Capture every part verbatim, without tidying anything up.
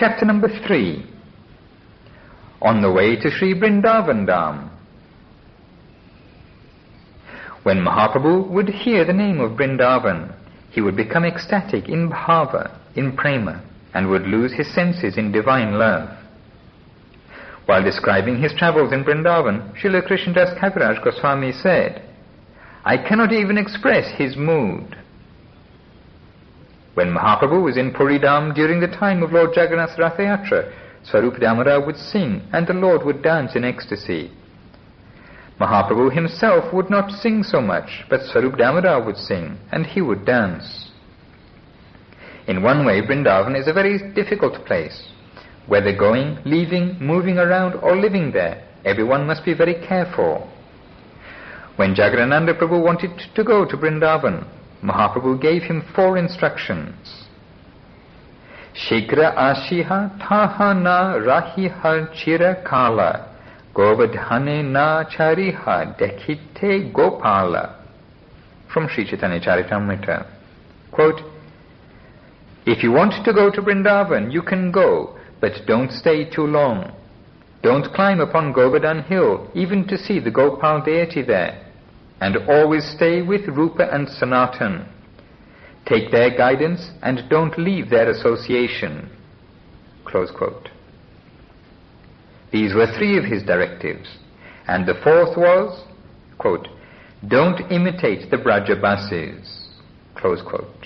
Chapter number three. On the way to Sri Vrindavan Dham. When Mahaprabhu would hear the name of Vrindavan, he would become ecstatic in bhava, in prema, and would lose his senses in divine love. While describing his travels in Vrindavan, Srila Krishnadas Kaviraj Goswami said, "I cannot even express his mood." When Mahaprabhu was in Puri Dham during the time of Lord Jagannath's Rathayatra, Swarup Damodar would sing and the Lord would dance in ecstasy. Mahaprabhu himself would not sing so much, but Swarup Damodar would sing and he would dance. In one way, Vrindavan is a very difficult place. Whether going, leaving, moving around or living there, everyone must be very careful. When Jagadananda Prabhu wanted to go to Vrindavan, Mahaprabhu gave him four instructions. Shigra ashiha taha na rahiha chira kala govadhane na chariha dekhite gopala. From Sri Chaitanya Charitamrita. Quote, "If you want to go to Vrindavan, you can go, but don't stay too long. Don't climb upon Govardhan hill even to see the Gopal deity there. And always stay with Rupa and Sanatan. Take their guidance and don't leave their association." Close quote. These were three of his directives. And the fourth was, quote, "Don't imitate the Brajabasis." Close quote.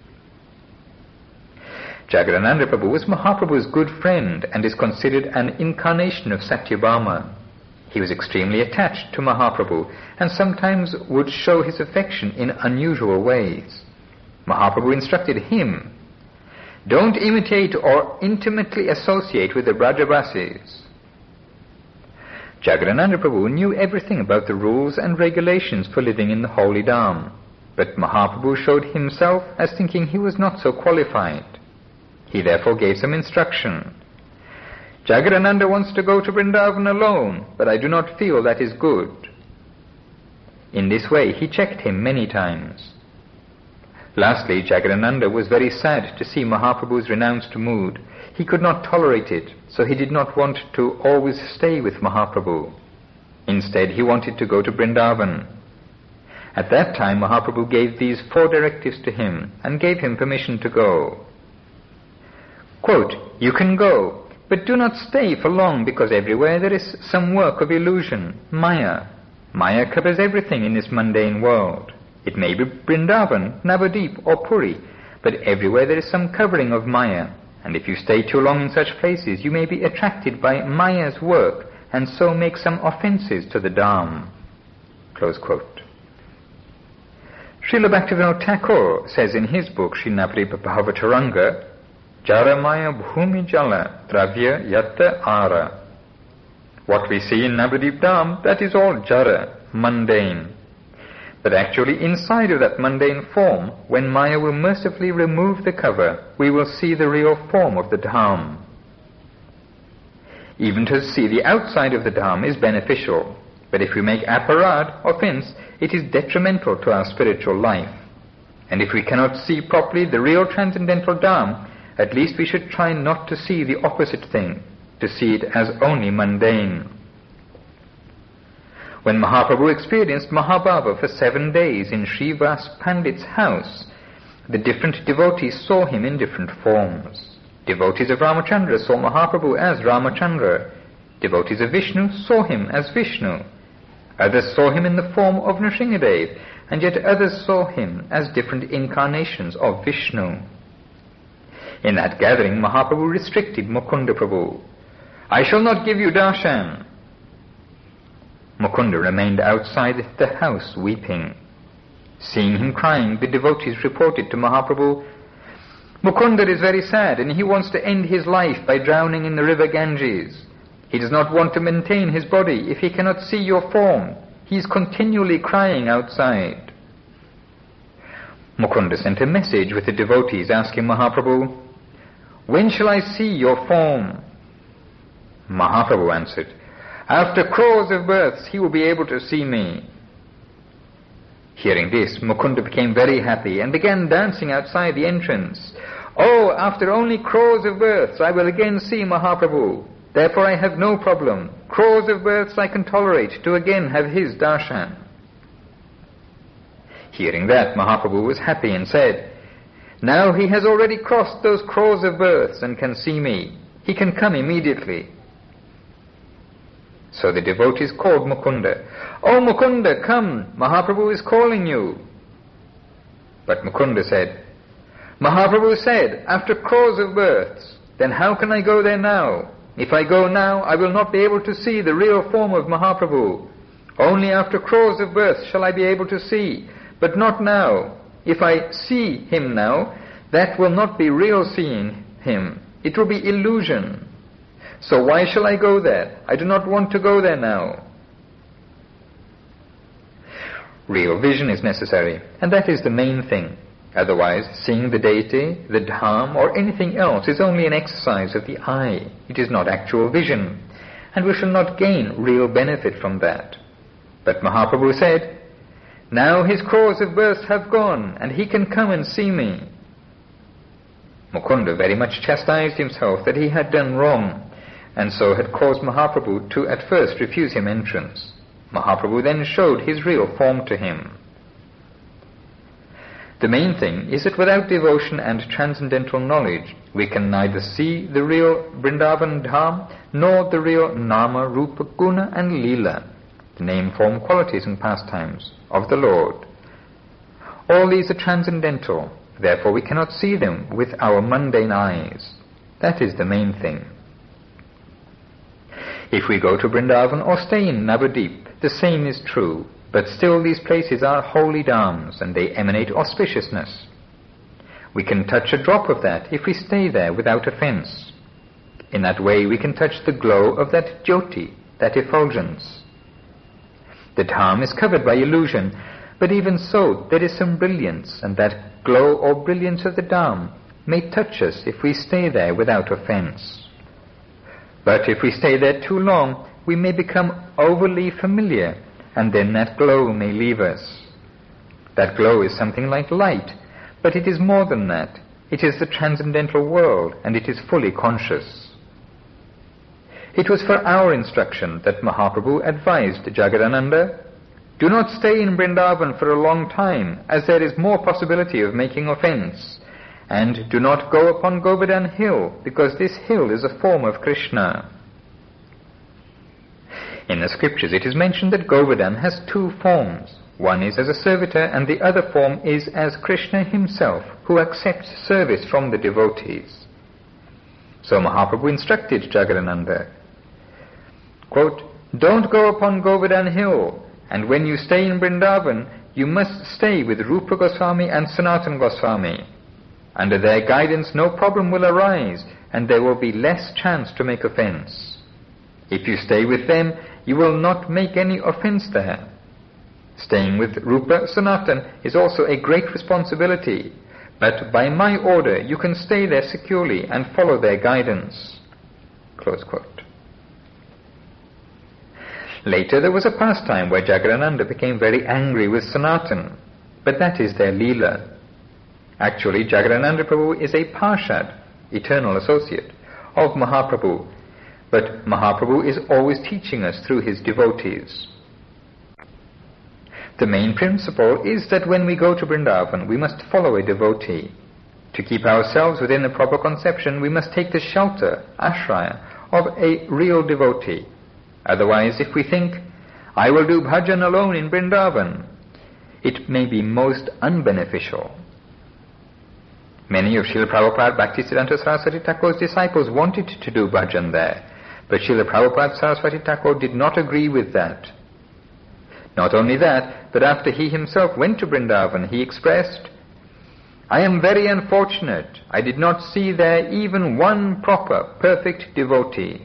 Jagadananda Prabhu was Mahaprabhu's good friend and is considered an incarnation of Satyabhama. He was extremely attached to Mahaprabhu and sometimes would show his affection in unusual ways. Mahaprabhu instructed him, "Don't imitate or intimately associate with the Brajabasis." Jagadananda Prabhu knew everything about the rules and regulations for living in the holy Dham, but Mahaprabhu showed himself as thinking he was not so qualified. He therefore gave some instruction. "Jagadananda wants to go to Vrindavan alone, but I do not feel that is good." In this way he checked him many times. Lastly, Jagadananda was very sad to see Mahaprabhu's renounced mood. He could not tolerate it, so he did not want to always stay with Mahaprabhu. Instead, he wanted to go to Vrindavan. At that time, Mahaprabhu gave these four directives to him and gave him permission to go. Quote, "You can go, but do not stay for long because everywhere there is some work of illusion, Maya. Maya covers everything in this mundane world. It may be Vrindavan, Navadip or Puri, but everywhere there is some covering of Maya, and if you stay too long in such places you may be attracted by Maya's work and so make some offences to the Dham." Close quote. Srila Bhaktivinoda Thakur says in his book Srinavadip Bhavataranga, "Jara Maya Bhumi Jala Dravya Yatta Ara." What we see in Navadip Dham, that is all Jara, mundane. But actually inside of that mundane form, when Maya will mercifully remove the cover, we will see the real form of the Dham. Even to see the outside of the Dham is beneficial, but if we make aparad, offense, it is detrimental to our spiritual life. And if we cannot see properly the real transcendental Dham, at least we should try not to see the opposite thing, to see it as only mundane. When Mahaprabhu experienced Mahabhava for seven days in Srivas Pandit's house, the different devotees saw him in different forms. Devotees of Ramachandra saw Mahaprabhu as Ramachandra. Devotees of Vishnu saw him as Vishnu. Others saw him in the form of Nrsimhadev, and yet others saw him as different incarnations of Vishnu. In that gathering, Mahaprabhu restricted Mukunda Prabhu. "I shall not give you darshan." Mukunda remained outside the house weeping. Seeing him crying, the devotees reported to Mahaprabhu, "Mukunda is very sad and he wants to end his life by drowning in the river Ganges. He does not want to maintain his body if he cannot see your form. He is continually crying outside." Mukunda sent a message with the devotees asking Mahaprabhu, "When shall I see your form?" Mahaprabhu answered, "After crores of births he will be able to see me." Hearing this, Mukunda became very happy and began dancing outside the entrance. Oh, after only crores of births I will again see Mahaprabhu. Therefore I have no problem. Crores of births I can tolerate to again have his darshan. Hearing that, Mahaprabhu was happy and said, now he has already crossed those crores of births and can see me. He can come immediately. So the devotees called Mukunda. Oh Mukunda, come, Mahaprabhu is calling you. But Mukunda said, Mahaprabhu said, after crores of births, then how can I go there now? If I go now, I will not be able to see the real form of Mahaprabhu. Only after crores of births shall I be able to see, but not now. If I see him now, that will not be real seeing him. It will be illusion. So why shall I go there? I do not want to go there now. Real vision is necessary, and that is the main thing. Otherwise, seeing the deity, the dham, or anything else is only an exercise of the eye. It is not actual vision, and we shall not gain real benefit from that. But Mahaprabhu said, now his crores of births have gone, and he can come and see me. Mukunda very much chastised himself that he had done wrong, and so had caused Mahaprabhu to at first refuse him entrance. Mahaprabhu then showed his real form to him. The main thing is that without devotion and transcendental knowledge, we can neither see the real Vrindavan Dham, nor the real Nama, Rupa, Guna and Leela, the name, form, qualities and pastimes of the Lord. All these are transcendental, therefore we cannot see them with our mundane eyes. That is the main thing. If we go to Vrindavan or stay in Navadip, the same is true. But still these places are holy dhams, and they emanate auspiciousness. We can touch a drop of that if we stay there without offense. In that way we can touch the glow of that jyoti, that effulgence. The dham is covered by illusion, but even so there is some brilliance, and that glow or brilliance of the dham may touch us if we stay there without offense. But if we stay there too long, we may become overly familiar, and then that glow may leave us. That glow is something like light, but it is more than that. It is the transcendental world, and it is fully conscious. It was for our instruction that Mahaprabhu advised Jagadananda, do not stay in Vrindavan for a long time, as there is more possibility of making offense, and do not go upon Govardhan hill, because this hill is a form of Krishna. In the scriptures it is mentioned that Govardhan has two forms. One is as a servitor, and the other form is as Krishna himself, who accepts service from the devotees. So Mahaprabhu instructed Jagadananda, quote, don't go upon Govardhan hill, and when you stay in Vrindavan, you must stay with Rupa Goswami and Sanatana Goswami. Under their guidance no problem will arise, and there will be less chance to make offense. If you stay with them, you will not make any offense there. Staying with Rupa Sanatan is also a great responsibility, but by my order you can stay there securely and follow their guidance. Close quote. Later there was a pastime where Jagadananda became very angry with Sanatan, but that is their Leela. Actually, Jagadananda Prabhu is a Parshad, eternal associate, of Mahaprabhu, but Mahaprabhu is always teaching us through his devotees. The main principle is that when we go to Vrindavan, we must follow a devotee. To keep ourselves within the proper conception, we must take the shelter, ashraya, of a real devotee. Otherwise, if we think, I will do bhajan alone in Vrindavan, it may be most unbeneficial. Many of Srila Prabhupada Bhaktisiddhanta Saraswati Thakur's disciples wanted to do bhajan there, but Srila Prabhupada Saraswati Thakur did not agree with that. Not only that, but after he himself went to Vrindavan, he expressed, I am very unfortunate. I did not see there even one proper, perfect devotee.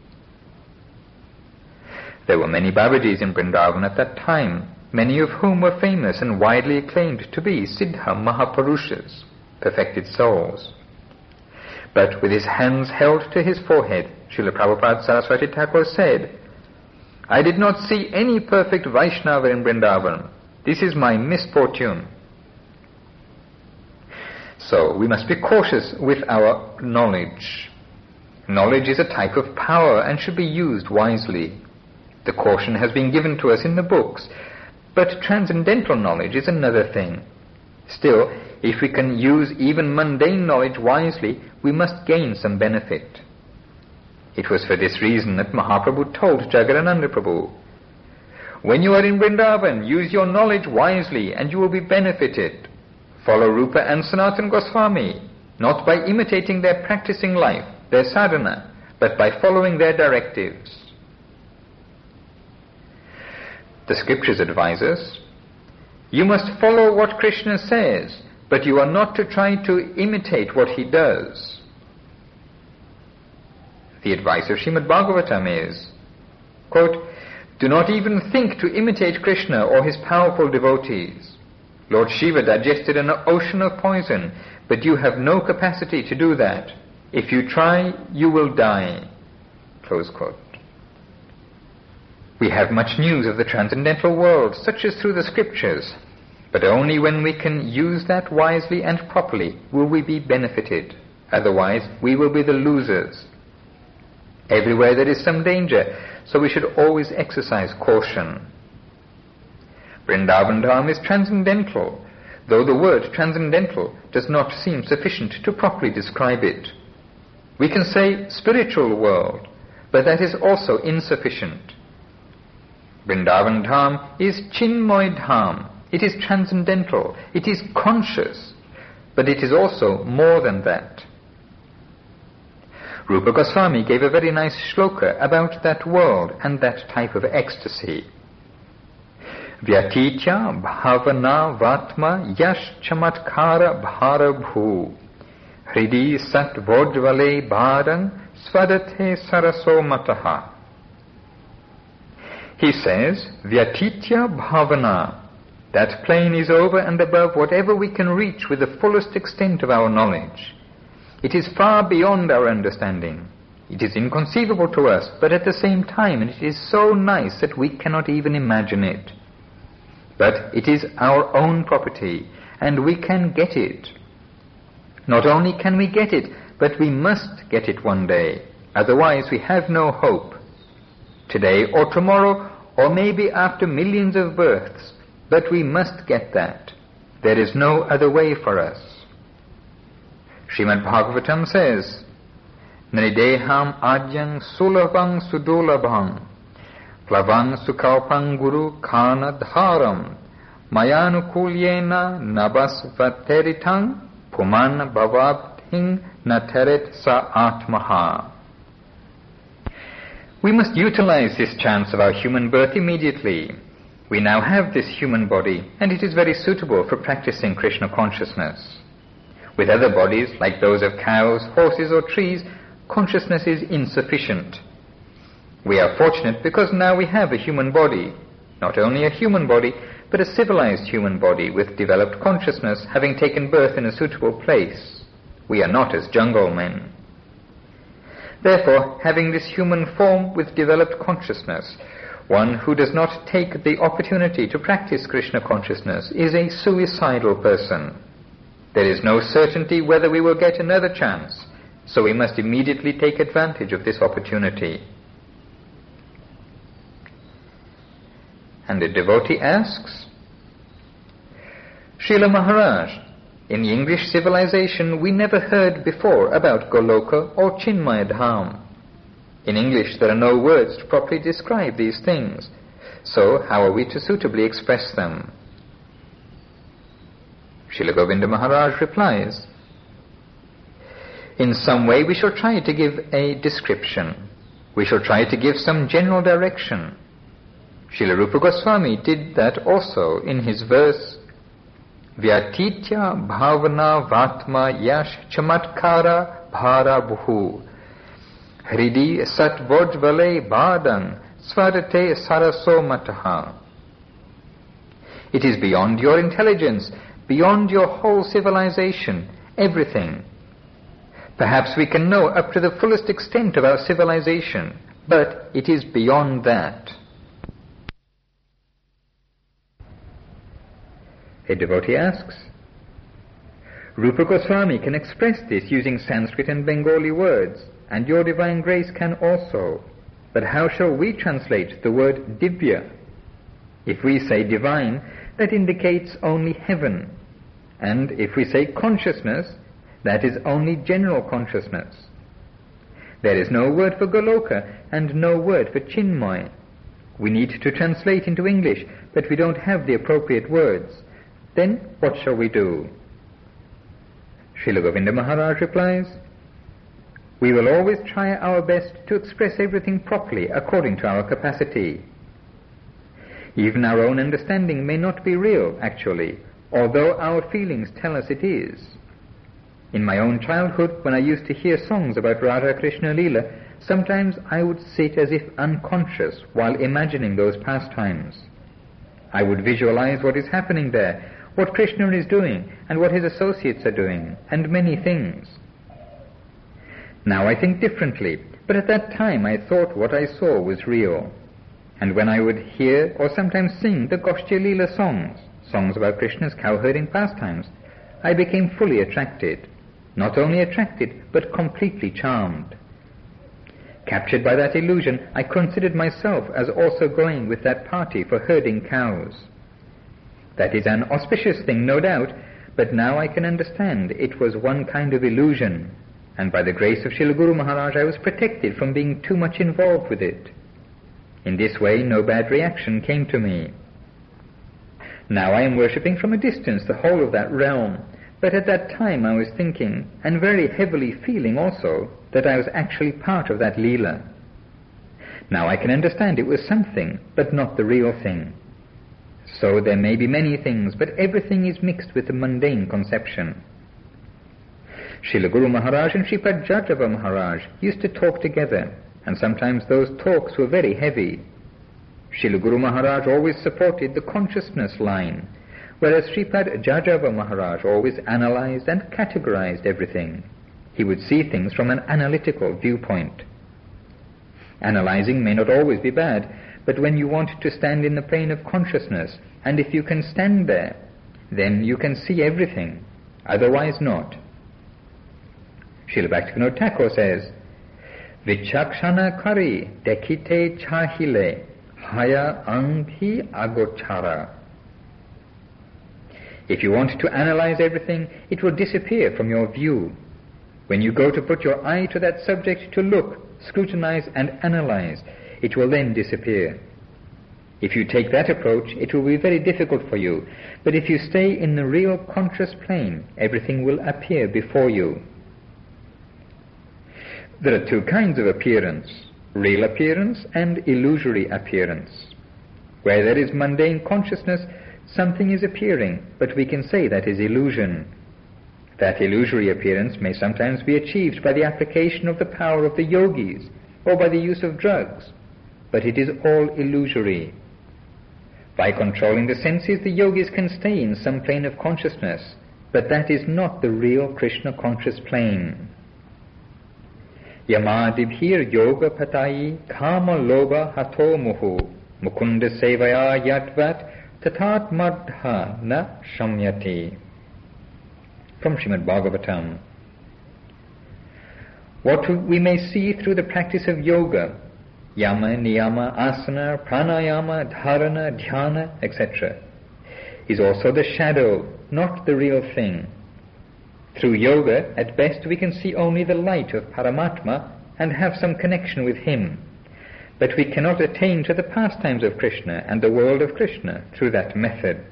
There were many Babajis in Vrindavan at that time, many of whom were famous and widely acclaimed to be Siddha Mahapurushas, perfected souls. But with his hands held to his forehead, Srila Prabhupada Saraswati Thakur said, I did not see any perfect Vaishnava in Vrindavan. This is my misfortune. So we must be cautious with our knowledge. Knowledge is a type of power and should be used wisely. The caution has been given to us in the books, but transcendental knowledge is another thing. Still, if we can use even mundane knowledge wisely, we must gain some benefit. It was for this reason that Mahaprabhu told Jagadananda Prabhu, "When you are in Vrindavan, use your knowledge wisely and you will be benefited. Follow Rupa and Sanatana Goswami, not by imitating their practicing life, their sadhana, but by following their directives." The scriptures advise us, "You must follow what Krishna says, but you are not to try to imitate what he does." The advice of Srimad Bhagavatam is, quote, "Do not even think to imitate Krishna or his powerful devotees. Lord Shiva digested an ocean of poison, but you have no capacity to do that. If you try, you will die." Close quote. We have much news of the transcendental world, such as through the scriptures, but only when we can use that wisely and properly will we be benefited. Otherwise, we will be the losers. Everywhere there is some danger, so we should always exercise caution. Vrindavan Dham is transcendental, though the word transcendental does not seem sufficient to properly describe it. We can say spiritual world, but that is also insufficient. Vrindavan Dham is Chinmoy Dham. It is transcendental. It is conscious, but it is also more than that. Rupa Goswami gave a very nice shloka about that world and that type of ecstasy. Vyatitya bhavana vatma yash chamatkara bhara bhu hridi sat vodvale bharang svadate saraso mataha. He says, Vyatitya bhavana, that plane is over and above whatever we can reach with the fullest extent of our knowledge. It is far beyond our understanding. It is inconceivable to us, but at the same time it is so nice that we cannot even imagine it. But it is our own property, and we can get it. Not only can we get it, but we must get it one day. Otherwise we have no hope. Today or tomorrow, or maybe after millions of births, but we must get that. There is no other way for us. Srimad Bhagavatam says, Nrideham adyang sulabhang sudolabhang plavang sukalpang guru kana dharam mayanukulyena nabasvateritang puman bhavabdhing nateret sa atmaha. We must utilize this chance of our human birth immediately. We now have this human body, and it is very suitable for practicing Krishna consciousness. With other bodies, like those of cows, horses or trees, consciousness is insufficient. We are fortunate because now we have a human body, not only a human body, but a civilized human body with developed consciousness, having taken birth in a suitable place. We are not as jungle men. Therefore, having this human form with developed consciousness, one who does not take the opportunity to practice Krishna consciousness is a suicidal person. There is no certainty whether we will get another chance, so we must immediately take advantage of this opportunity. And the devotee asks, Srila Maharaj, in the English civilization we never heard before about Goloka or Chinmaya Dham. In English there are no words to properly describe these things, so how are we to suitably express them? Srila Govinda Maharaj replies, in some way we shall try to give a description. We shall try to give some general direction. Srila Rupa Goswami did that also in his verse, Vyatitya bhavana vatma yash chamatkara bhara bhu hridi satvojvale badang svadate saraso mataha. It is beyond your intelligence, beyond your whole civilization, everything. Perhaps we can know up to the fullest extent of our civilization, but it is beyond that. A devotee asks, Rupa Goswami can express this using Sanskrit and Bengali words, and your divine grace can also. But how shall we translate the word divya? If we say divine, that indicates only heaven. And if we say consciousness, that is only general consciousness. There is no word for Goloka and no word for Chinmoy. We need to translate into English, but we don't have the appropriate words. Then what shall we do? Srila Govinda Maharaj replies, we will always try our best to express everything properly according to our capacity. Even our own understanding may not be real, actually, although our feelings tell us it is. In my own childhood, when I used to hear songs about Radha Krishna Leela, sometimes I would sit as if unconscious while imagining those pastimes. I would visualize what is happening there, what Krishna is doing, and what his associates are doing, and many things. Now I think differently, but at that time I thought what I saw was real. And when I would hear or sometimes sing the Goshtya Leela songs, songs about Krishna's cowherding pastimes, I became fully attracted. Not only attracted, but completely charmed. Captured by that illusion, I considered myself as also going with that party for herding cows. That is an auspicious thing, no doubt, but now I can understand it was one kind of illusion, and by the grace of Srila Guru Maharaj I was protected from being too much involved with it. In this way no bad reaction came to me. Now I am worshipping from a distance the whole of that realm, but at that time I was thinking, and very heavily feeling also, that I was actually part of that Leela. Now I can understand it was something, but not the real thing. So there may be many things, but everything is mixed with the mundane conception. Srila Guru Maharaj and Sripad Jadava Maharaj used to talk together, and sometimes those talks were very heavy. Srila Guru Maharaj always supported the consciousness line, whereas Sripad Jadava Maharaj always analyzed and categorized everything. He would see things from an analytical viewpoint. Analyzing may not always be bad, but when you want to stand in the plane of consciousness, and if you can stand there, then you can see everything, otherwise not. Srila Bhaktivinoda Thakur says, Vichakshana kari dekite chahile haya anghi agochara. If you want to analyze everything, it will disappear from your view. When you go to put your eye to that subject to look, scrutinize and analyze, it will then disappear. If you take that approach, it will be very difficult for you. But if you stay in the real conscious plane, everything will appear before you. There are two kinds of appearance, real appearance and illusory appearance. Where there is mundane consciousness, something is appearing, but we can say that is illusion. That illusory appearance may sometimes be achieved by the application of the power of the yogis or by the use of drugs, but it is all illusory. By controlling the senses, the yogis can stay in some plane of consciousness, but that is not the real Krishna conscious plane. Yamadibhir yoga patayi kama loba hato muhu mukunda sevaya yadvat tatat madha na shamyati. From Srimad Bhagavatam. What we may see through the practice of yoga, yama, niyama, asana, pranayama, dharana, dhyana, et cetera, is also the shadow, not the real thing. Through yoga, at best we can see only the light of Paramatma and have some connection with him. But we cannot attain to the pastimes of Krishna and the world of Krishna through that method.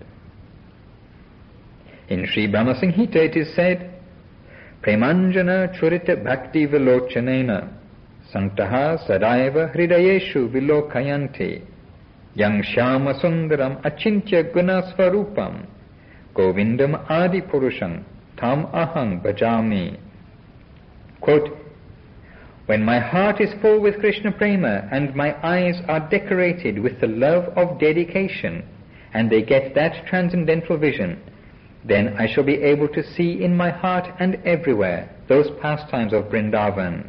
In Sri Brahma Samhita it is said, Premanjana churita bhakti vilochanena santaha sadaiva hridayeshu vilokayanti yang shyama sundaram achintya gunasvarupam govindam adi purusham tam aham bhajami. Quote, when my heart is full with Krishna prema and my eyes are decorated with the love of dedication and they get that transcendental vision, then I shall be able to see in my heart and everywhere those pastimes of Vrindavan.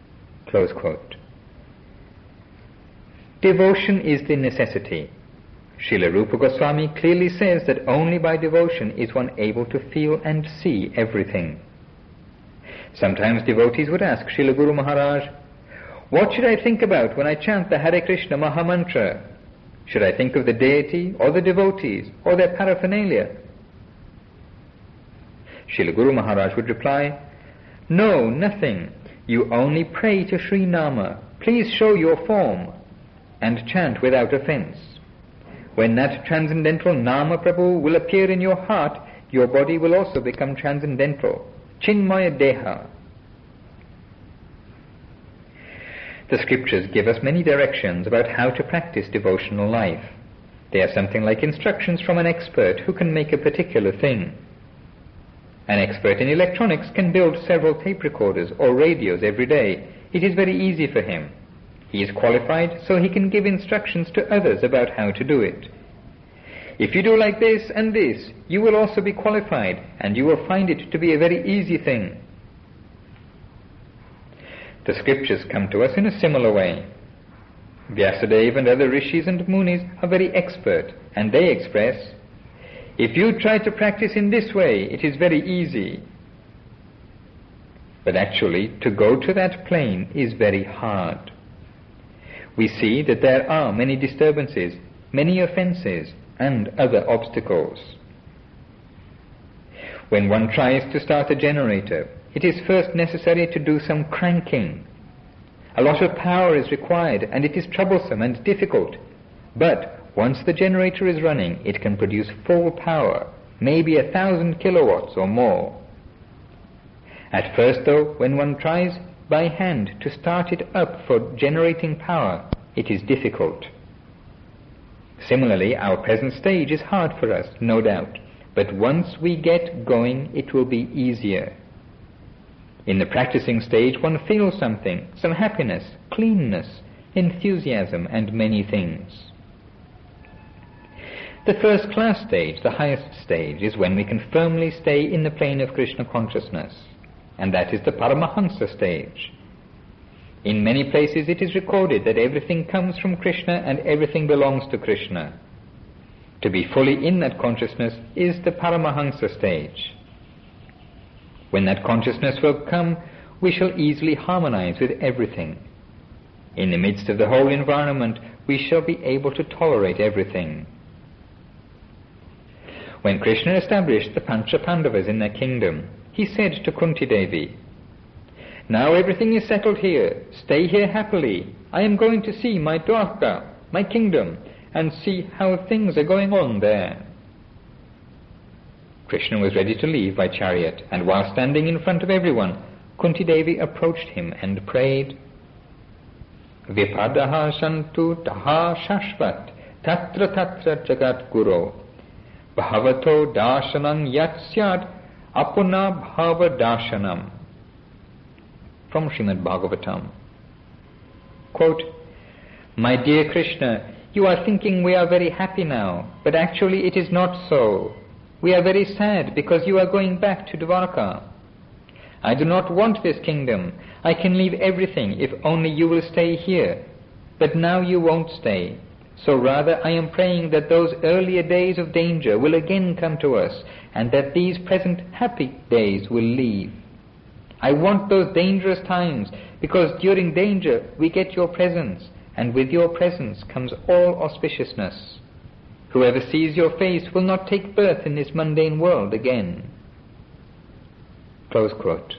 Close quote. Devotion is the necessity. Srila Rupa Goswami clearly says that only by devotion is one able to feel and see everything. Sometimes devotees would ask Srila Guru Maharaj, what should I think about when I chant the Hare Krishna Mahamantra? Should I think of the deity or the devotees or their paraphernalia? Srila Guru Maharaj would reply, no, nothing. You only pray to Sri Nama. Please show your form and chant without offense. When that transcendental Nama Prabhu will appear in your heart, your body will also become transcendental. Chinmaya Deha. The scriptures give us many directions about how to practice devotional life. They are something like instructions from an expert who can make a particular thing. An expert in electronics can build several tape recorders or radios every day. It is very easy for him. He is qualified, so he can give instructions to others about how to do it. If you do like this and this, you will also be qualified, and you will find it to be a very easy thing. The scriptures come to us in a similar way. Vyasadeva and other rishis and munis are very expert, and they express, if you try to practice in this way, it is very easy. But actually, to go to that plane is very hard. We see that there are many disturbances, many offenses, and other obstacles. When one tries to start a generator, it is first necessary to do some cranking. A lot of power is required, and it is troublesome and difficult. But once the generator is running, it can produce full power, maybe a thousand kilowatts or more. At first, though, when one tries by hand to start it up for generating power, it is difficult. Similarly, our present stage is hard for us, no doubt, but once we get going, it will be easier. In the practicing stage, one feels something, some happiness, cleanness, enthusiasm, and many things. The first class stage, the highest stage, is when we can firmly stay in the plane of Krishna consciousness, and that is the Paramahansa stage. In many places it is recorded that everything comes from Krishna and everything belongs to Krishna. To be fully in that consciousness is the Paramahansa stage. When that consciousness will come, we shall easily harmonize with everything. In the midst of the whole environment, we shall be able to tolerate everything. When Krishna established the Pancha Pandavas in their kingdom, he said to Kunti Devi, now everything is settled here. Stay here happily. I am going to see my Dwarka, my kingdom, and see how things are going on there. Krishna was ready to leave by chariot, and while standing in front of everyone, Kunti Devi approached him and prayed, Vipadaha santu taha shashvat tatra tatra jagat guru bhavato darshanam yatsyad apuna bhava darshanam. From Srimad Bhagavatam. Quote, my dear Krishna, you are thinking we are very happy now, but actually it is not so. We are very sad because you are going back to Dwarka. I do not want this kingdom. I can leave everything if only you will stay here. But now you won't stay. So rather I am praying that those earlier days of danger will again come to us, and that these present happy days will leave. I want those dangerous times, because during danger we get your presence, and with your presence comes all auspiciousness. Whoever sees your face will not take birth in this mundane world again. Close quote.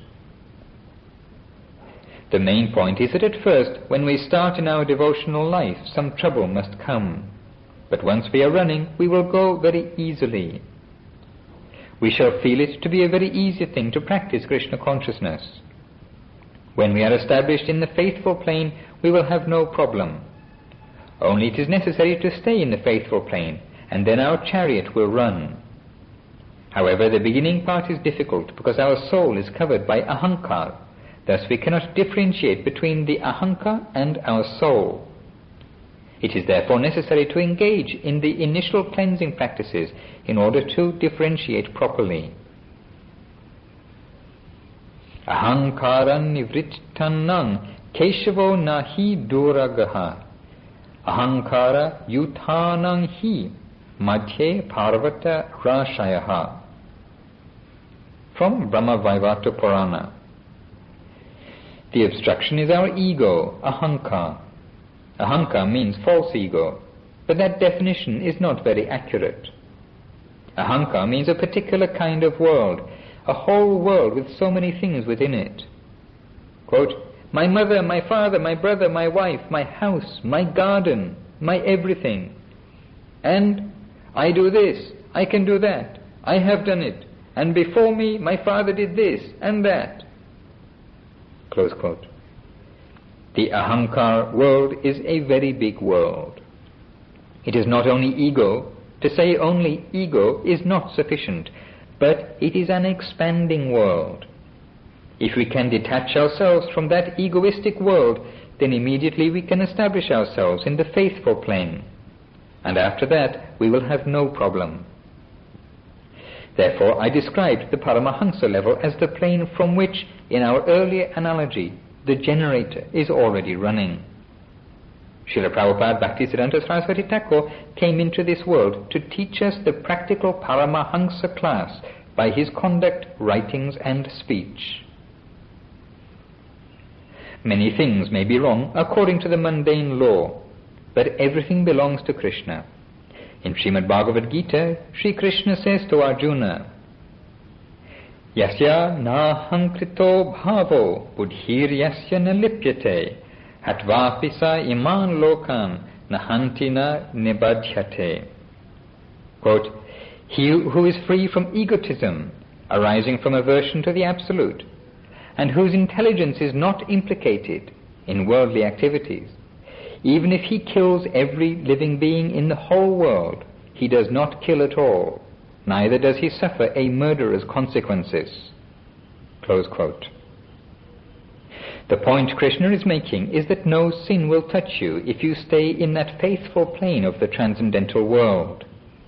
The main point is that at first, when we start in our devotional life, some trouble must come. But once we are running, we will go very easily. We shall feel it to be a very easy thing to practice Krishna consciousness. When we are established in the faithful plane, we will have no problem. Only it is necessary to stay in the faithful plane, and then our chariot will run. However, the beginning part is difficult because our soul is covered by ahankar. Thus we cannot differentiate between the ahankar and our soul. It is therefore necessary to engage in the initial cleansing practices in order to differentiate properly. Ahankaran nivrittannam keshavo nahi duragaha Ahankara yutanang hi madhye parvata rashayaha. From Brahma Vaivata Purana. The obstruction is our ego, ahankar. Ahankar means false ego, but that definition is not very accurate. Ahankar means a particular kind of world, a whole world with so many things within it. Quote, my mother, my father, my brother, my wife, my house, my garden, my everything. And I do this, I can do that, I have done it, and before me my father did this and that. Close quote. The ahankar world is a very big world. It is not only ego. To say only ego is not sufficient, but it is an expanding world. If we can detach ourselves from that egoistic world, then immediately we can establish ourselves in the faithful plane, and after that we will have no problem. Therefore I described the Paramahansa level as the plane from which, in our earlier analogy, the generator is already running. Srila Prabhupada Bhaktisiddhanta Saraswati Thakur came into this world to teach us the practical Paramahansa class by his conduct, writings and speech. Many things may be wrong according to the mundane law, but everything belongs to Krishna. In Srimad Bhagavad Gita, Sri Krishna says to Arjuna, Yasya nahankrito bhavo buddhir yasya na lipyate hatvapisa iman lokan nahantina nibadhyate. Quote, he who is free from egotism, arising from aversion to the Absolute, and whose intelligence is not implicated in worldly activities, even if he kills every living being in the whole world, he does not kill at all, neither does he suffer a murderer's consequences. Close quote. The point Krishna is making is that no sin will touch you if you stay in that faithful plane of the transcendental world.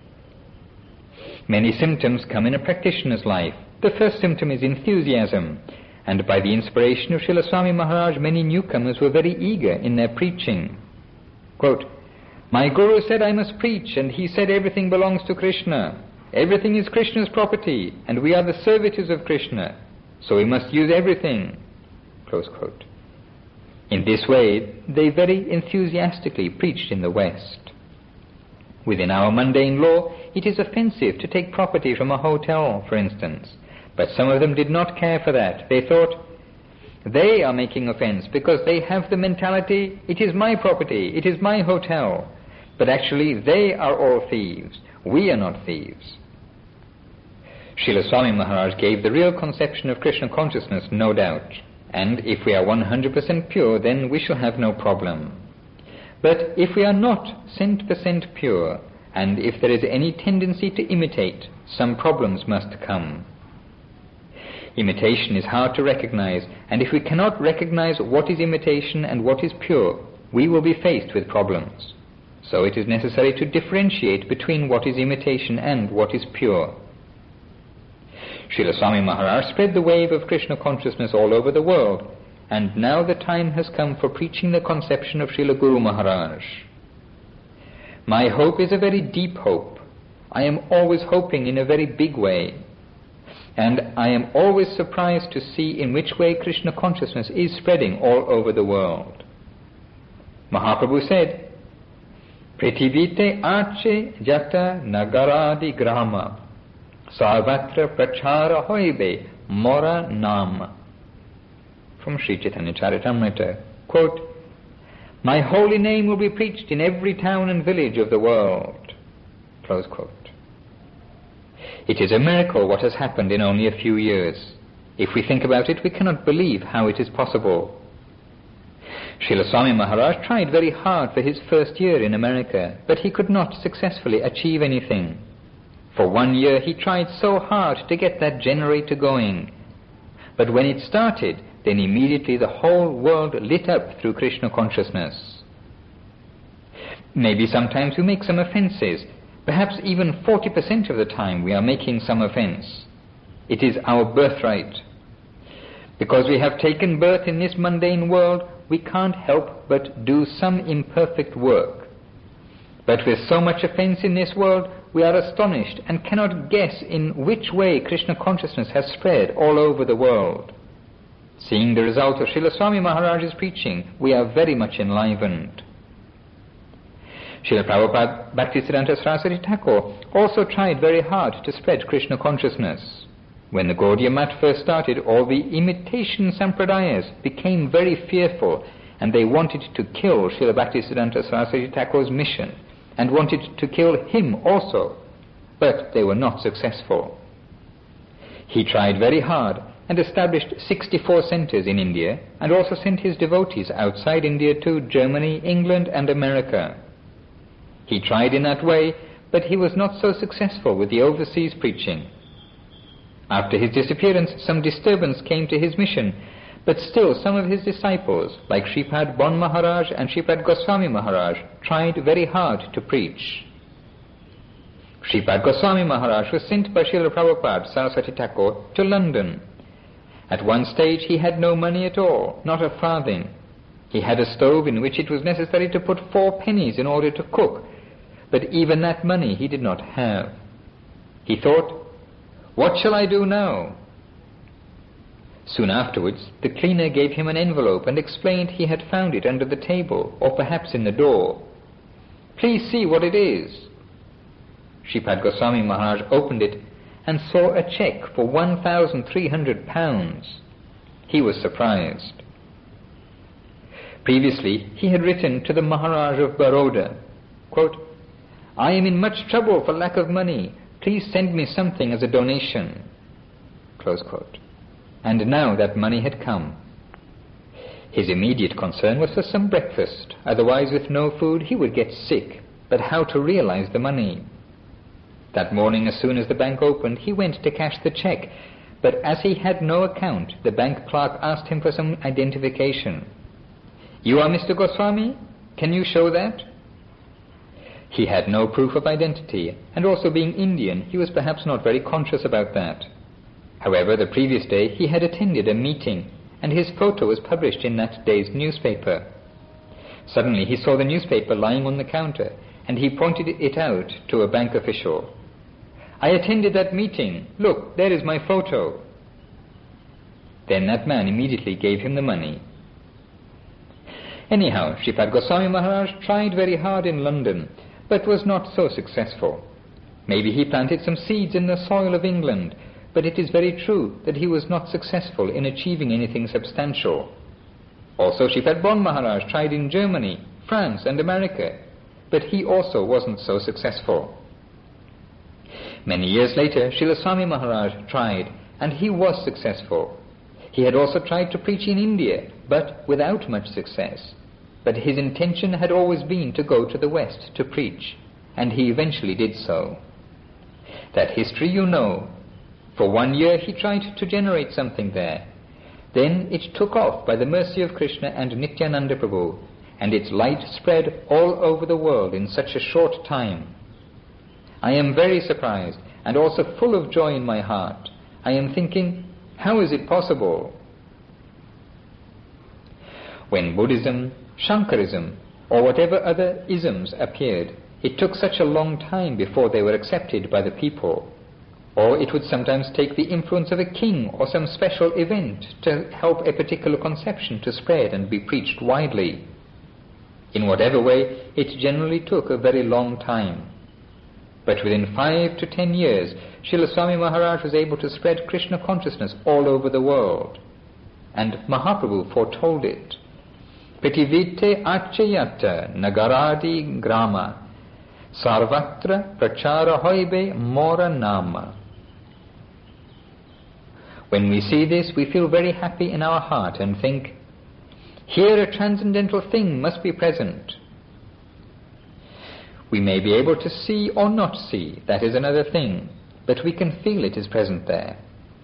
Many symptoms come in a practitioner's life. The first symptom is enthusiasm, and by the inspiration of Srila Swami Maharaj, many newcomers were very eager in their preaching. Quote, my Guru said I must preach, and he said everything belongs to Krishna. Everything is Krishna's property, and we are the servitors of Krishna, so we must use everything. Close quote. In this way, they very enthusiastically preached in the West. Within our mundane law, it is offensive to take property from a hotel, for instance, but some of them did not care for that. They thought, they are making offense because they have the mentality, it is my property, it is my hotel. But actually they are all thieves. We are not thieves. Srila Swami Maharaj gave the real conception of Krishna consciousness, no doubt. And if we are one hundred percent pure, then we shall have no problem. But if we are not cent percent pure, and if there is any tendency to imitate, some problems must come. Imitation is hard to recognize, and if we cannot recognize what is imitation and what is pure, we will be faced with problems. So it is necessary to differentiate between what is imitation and what is pure. Srila Swami Maharaj spread the wave of Krishna consciousness all over the world, and now the time has come for preaching the conception of Srila Guru Maharaj. My hope is a very deep hope. I am always hoping in a very big way. And I am always surprised to see in which way Krishna consciousness is spreading all over the world. Mahaprabhu said, Prithivite arche jata nagaradi grama sarvatra prachara hoibe mora nama. From Sri Chaitanya Charitamrita, quote, my holy name will be preached in every town and village of the world. Close quote. It is a miracle what has happened in only a few years. If we think about it, we cannot believe how it is possible. Srila Swami Maharaj tried very hard for his first year in America, but he could not successfully achieve anything. For one year he tried so hard to get that generator going. But when it started, then immediately the whole world lit up through Krishna consciousness. Maybe sometimes we make some offenses. Perhaps even forty percent of the time we are making some offense. It is our birthright. Because we have taken birth in this mundane world, we can't help but do some imperfect work. But with so much offense in this world, we are astonished and cannot guess in which way Krishna consciousness has spread all over the world. Seeing the result of Srila Swami Maharaj's preaching, we are very much enlivened. Srila Prabhupada Bhaktisiddhanta Saraswati Thakur also tried very hard to spread Krishna consciousness. When the Gaudiya Math first started, all the imitation sampradayas became very fearful, and they wanted to kill Srila Bhaktisiddhanta Saraswati Thakur's mission, and wanted to kill him also, but they were not successful. He tried very hard and established sixty-four centers in India, and also sent his devotees outside India to Germany, England and America. He tried in that way, but he was not so successful with the overseas preaching. After his disappearance, some disturbance came to his mission, but still some of his disciples, like Shripad Bon Maharaj and Shripad Goswami Maharaj, tried very hard to preach. Shripad Goswami Maharaj was sent by Srila Prabhupada Saraswati Thakur to London. At one stage he had no money at all, not a farthing. He had a stove in which it was necessary to put four pennies in order to cook, but even that money he did not have. He thought, "What shall I do now?" Soon afterwards, the cleaner gave him an envelope and explained he had found it under the table, or perhaps in the door. "Please see what it is." Shripad Goswami Maharaj opened it and saw a cheque for one thousand three hundred pounds. He was surprised. Previously, he had written to the Maharaj of Baroda, quote, "I am in much trouble for lack of money. Please send me something as a donation." Close quote. And now that money had come. His immediate concern was for some breakfast. Otherwise, with no food, he would get sick. But how to realize the money? That morning, as soon as the bank opened, he went to cash the cheque. But as he had no account, the bank clerk asked him for some identification. "You are Mister Goswami? Can you show that?" He had no proof of identity, and also being Indian, he was perhaps not very conscious about that. However, the previous day he had attended a meeting, and his photo was published in that day's newspaper. Suddenly he saw the newspaper lying on the counter, and he pointed it out to a bank official. "I attended that meeting. Look, there is my photo." Then that man immediately gave him the money. Anyhow, Shripad Goswami Maharaj tried very hard in London, but was not so successful. Maybe he planted some seeds in the soil of England, but it is very true that he was not successful in achieving anything substantial. Also, Shripad Bon Maharaj tried in Germany, France and America, but he also wasn't so successful. Many years later, Srila Swami Maharaj tried, and he was successful. He had also tried to preach in India, but without much success. But his intention had always been to go to the West to preach, and he eventually did so. That history you know. For one year he tried to generate something there. Then it took off by the mercy of Krishna and Nityananda Prabhu, and its light spread all over the world in such a short time. I am very surprised and also full of joy in my heart. I am thinking, how is it possible? When Buddhism, Shankarism, or whatever other isms appeared, it took such a long time before they were accepted by the people. Or it would sometimes take the influence of a king or some special event to help a particular conception to spread and be preached widely. In whatever way, it generally took a very long time. But within five to ten years, Srila Swami Maharaj was able to spread Krishna consciousness all over the world. And Mahaprabhu foretold it. Pritivite achayata nagaradi grama sarvatra prachara hoibe mora nama. When we see this, we feel very happy in our heart and think, here a transcendental thing must be present. We may be able to see or not see, that is another thing, but we can feel it is present there.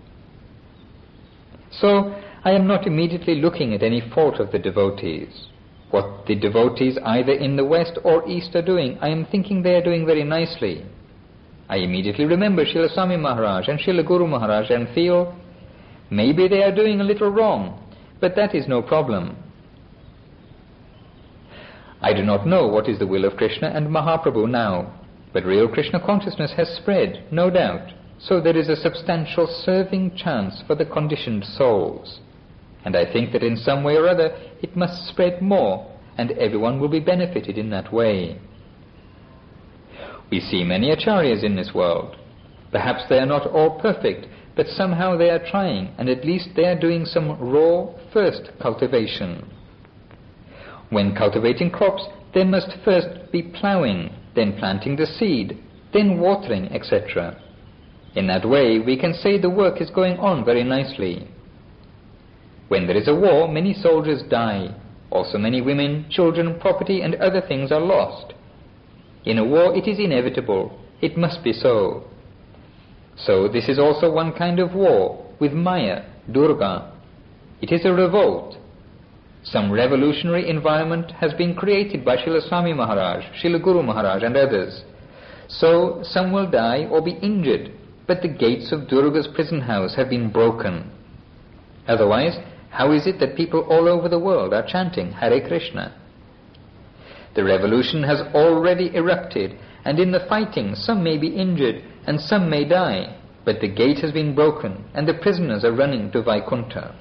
So, I am not immediately looking at any fault of the devotees. What the devotees either in the West or East are doing, I am thinking they are doing very nicely. I immediately remember Srila Swami Maharaj and Srila Guru Maharaj and feel, maybe they are doing a little wrong, but that is no problem. I do not know what is the will of Krishna and Mahaprabhu now, but real Krishna consciousness has spread, no doubt, so there is a substantial serving chance for the conditioned souls. And I think that in some way or other it must spread more, and everyone will be benefited in that way. We see many acharyas in this world. Perhaps they are not all perfect, but somehow they are trying, and at least they are doing some raw first cultivation. When cultivating crops, they must first be ploughing, then planting the seed, then watering, et cetera. In that way, we can say the work is going on very nicely. When there is a war, many soldiers die. Also many women, children, property, and other things are lost. In a war, it is inevitable. It must be so. So this is also one kind of war, with Maya, Durga. It is a revolt. Some revolutionary environment has been created by Srila Swami Maharaj, Srila Guru Maharaj and others. So some will die or be injured, but the gates of Durga's prison house have been broken. Otherwise, how is it that people all over the world are chanting Hare Krishna? The revolution has already erupted, and in the fighting some may be injured and some may die, but the gate has been broken and the prisoners are running to Vaikuntha.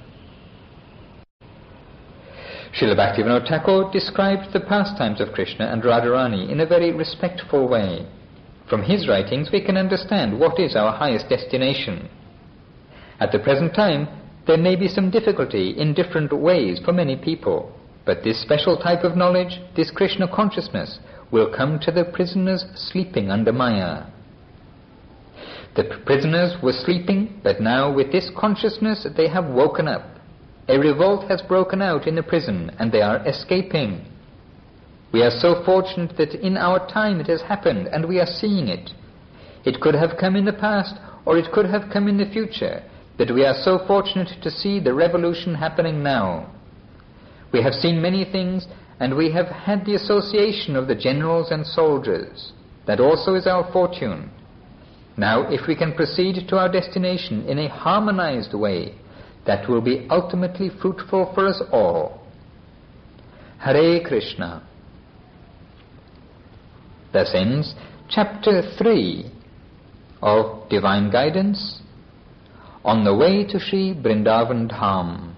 Srila Bhaktivinoda Thakur described the pastimes of Krishna and Radharani in a very respectful way. From his writings we can understand what is our highest destination. At the present time, there may be some difficulty in different ways for many people, but this special type of knowledge, this Krishna consciousness, will come to the prisoners sleeping under Maya. The prisoners were sleeping, but now with this consciousness they have woken up. A revolt has broken out in the prison and they are escaping. We are so fortunate that in our time it has happened and we are seeing it. It could have come in the past or it could have come in the future, but we are so fortunate to see the revolution happening now. We have seen many things and we have had the association of the generals and soldiers. That also is our fortune. Now if we can proceed to our destination in a harmonized way, that will be ultimately fruitful for us all. Hare Krishna. Thus ends chapter three of Divine Guidance on the way to Sri Vrindavan Dham.